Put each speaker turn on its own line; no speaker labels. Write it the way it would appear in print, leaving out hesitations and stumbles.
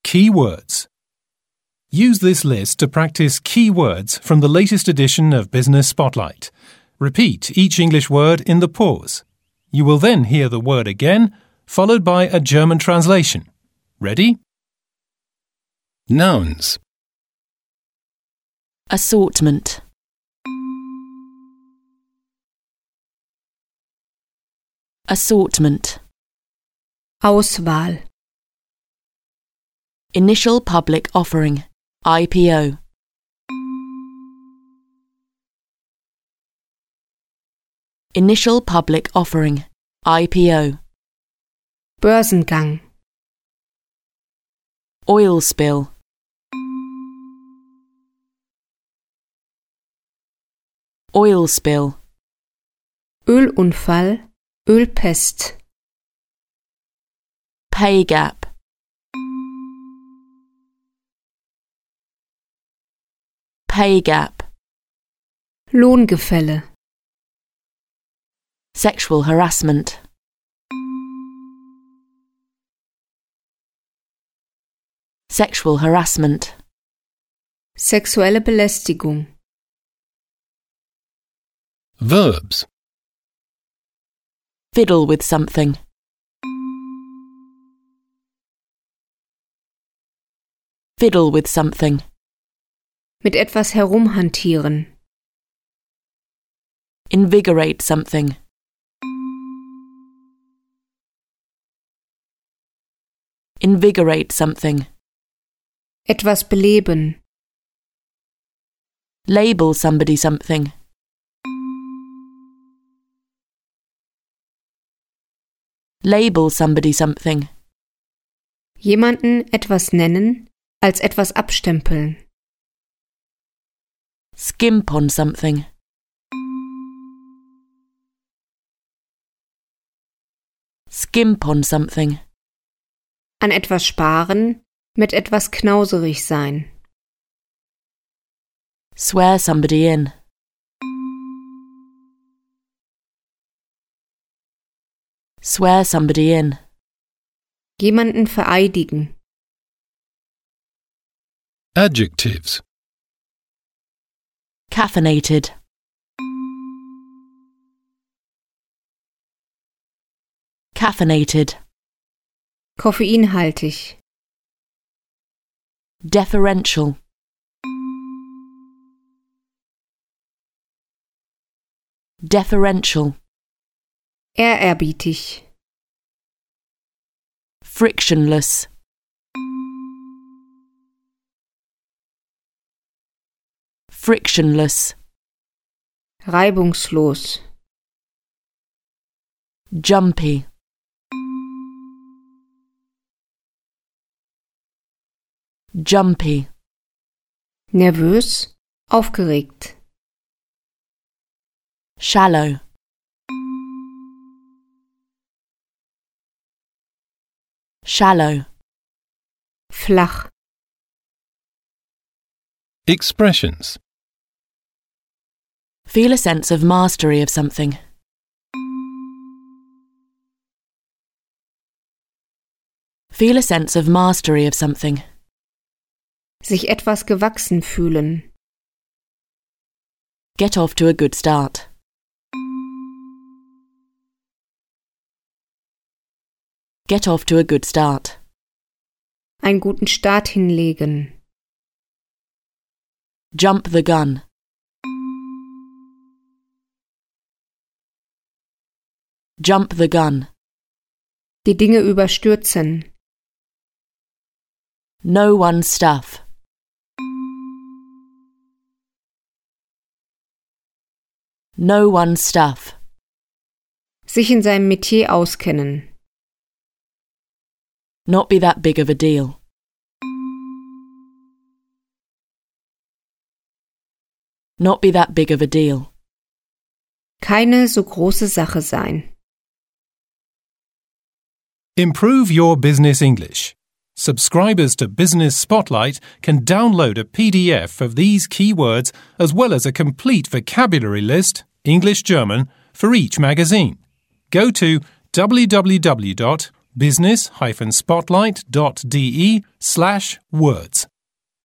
key words. Use this list to practice key words from the latest edition of Business Spotlight. Repeat each English word in the pause. You will then hear the word again, followed by a German translation. Ready? Nouns.
Assortment. Assortment.
Auswahl.
Initial public offering. IPO. Initial public offering. IPO.
Börsengang.
Oil spill. Oil spill.
Ölunfall. Ölpest.
Pay gap. Pay gap.
Lohngefälle.
Sexual harassment. Sexual harassment.
Sexuelle Belästigung.
Verbs.
Fiddle with something. Fiddle with something.
Mit etwas herumhantieren.
Invigorate something. Invigorate something.
Etwas beleben.
Label somebody something. Label somebody something.
Jemanden etwas nennen, als etwas abstempeln.
Skimp on something. Skimp on something.
An etwas sparen, mit etwas knauserig sein.
Swear somebody in. Swear somebody in.
Jemanden vereidigen.
Adjectives.
Caffeinated. Caffeinated.
Koffeinhaltig.
Deferential. Deferential.
Ehrerbietig.
Frictionless. Frictionless.
Reibungslos.
Jumpy. Jumpy.
Nervös, aufgeregt.
Shallow. Shallow.
Flach.
Expressions.
Feel a sense of mastery of something. Feel a sense of mastery of something.
Sich etwas gewachsen fühlen.
Get off to a good start. Get off to a good start.
Einen guten Start hinlegen.
Jump the gun. Jump the gun.
Die Dinge überstürzen.
Know one's stuff. Know one's stuff.
Sich in seinem Metier auskennen.
Not be that big of a deal. Not be that big of a deal.
Keine so große Sache sein.
Improve your business English. Subscribers to Business Spotlight can download a PDF of these key words as well as a complete vocabulary list, English-German, for each magazine. Go to www.business-spotlight.com. business-spotlight.de/words.